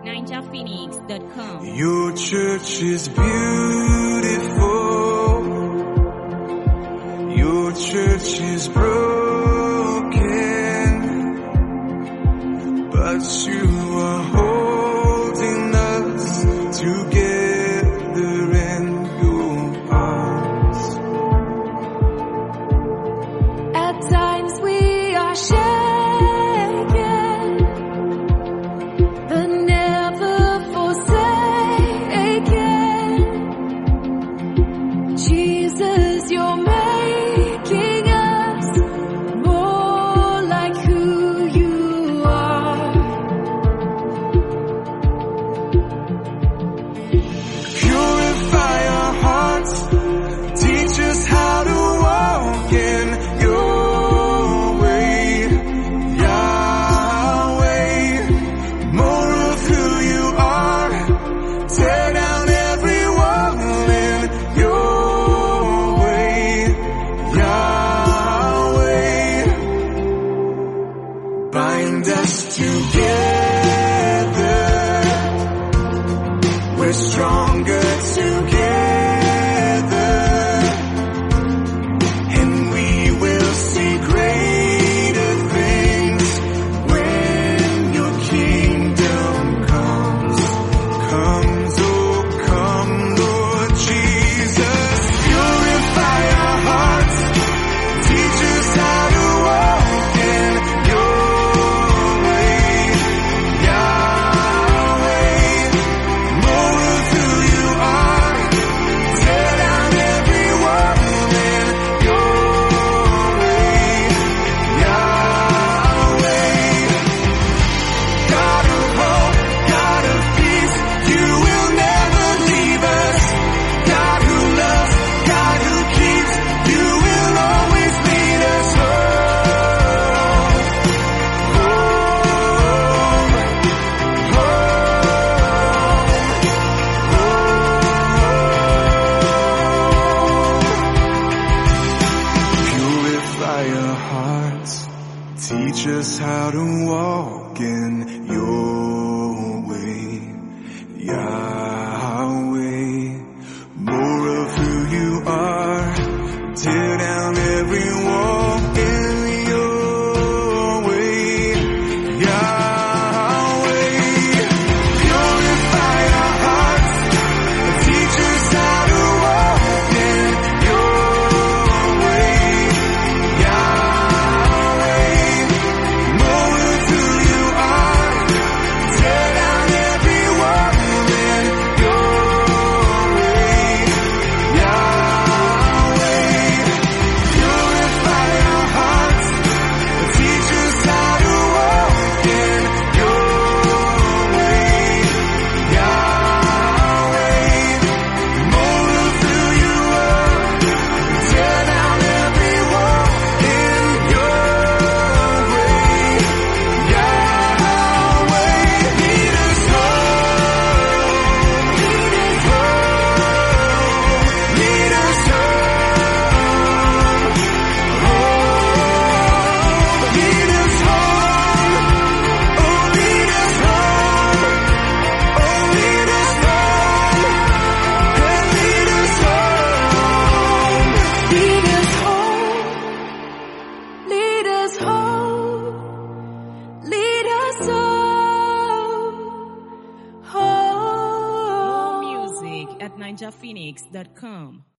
NinjaPhoenix.com. Your church is beautiful. Your church is broken, but you are holding us together in your arms. At times we are shaken, but never forsaken. Jesus, you're making us more like who you are. Purify our hearts, teach us how to walk in your way, Yahweh. More of who you are, tear down every wall in your way, Yahweh. Bind us together, we're stronger together, and we will see greater things when your kingdom comes. Oh come, Lord Jesus. Purify our hearts, teach us how to walk in your way, Yahweh. More of who you are, tear down every wall in your way, Yahweh. God of hope, God of peace, you will never leave us. God who loves, God who keeps, you will always lead us home, Purify our hearts, teach us how to walk in your way, Yahweh. More of who you are, tear down every wall in your way, Yahweh. Purify our hearts, teach us how to walk in your way, Yahweh. More of who you are, tear down every wall in your way, Yahweh. Purify our hearts, teach us how to walk in your way, Yahweh. More of who you are, tear down every wall in your way, Yahweh. Lead us home, lead us home, lead us home, lead us home, oh lead us home, oh lead us home, and lead us home. Lead us home, lead us home, home. More music at NinjaPhoenix.com.